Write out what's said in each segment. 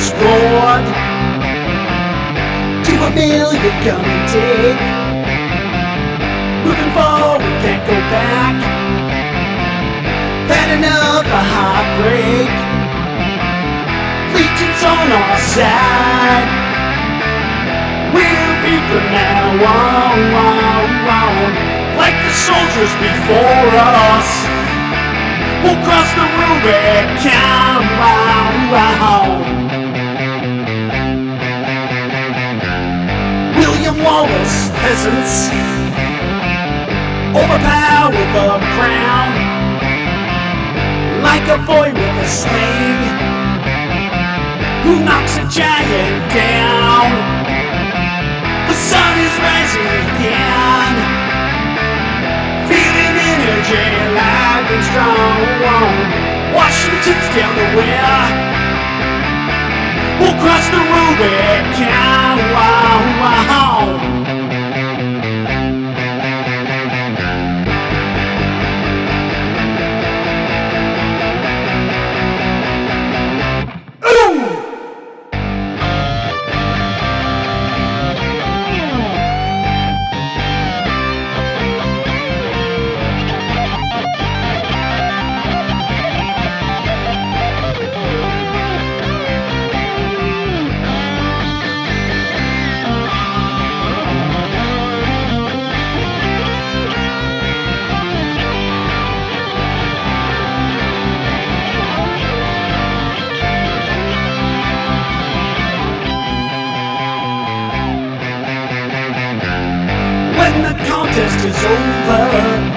this road to a million come and take. Moving forward, can't go back. Had enough of heartbreak. Legion's on our side. We'll be from now on, like the soldiers before us. We'll cross the Rubicon. William Wallace, peasants overpower the crown, like a boy with a sling who knocks a giant down. The sun is rising again, feeling energy alive and strong. Washington's down the wire. We'll cross the Rubicon. When the contest is over,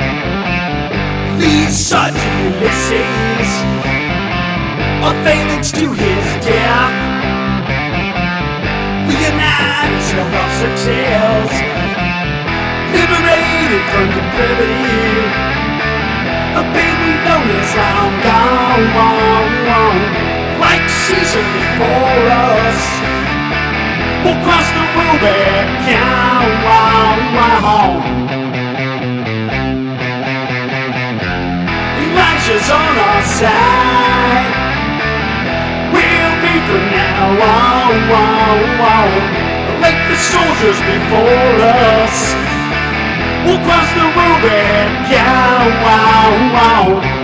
Lee sought to Ulysses, a phalanx to his death. Leonidas held off success, liberated from depravity. A baby known as long gone, like Caesar before us. We'll cross the Rubicon. Elijah's on our side. We'll be from now on, like the soldiers before us. We'll cross the Rubicon.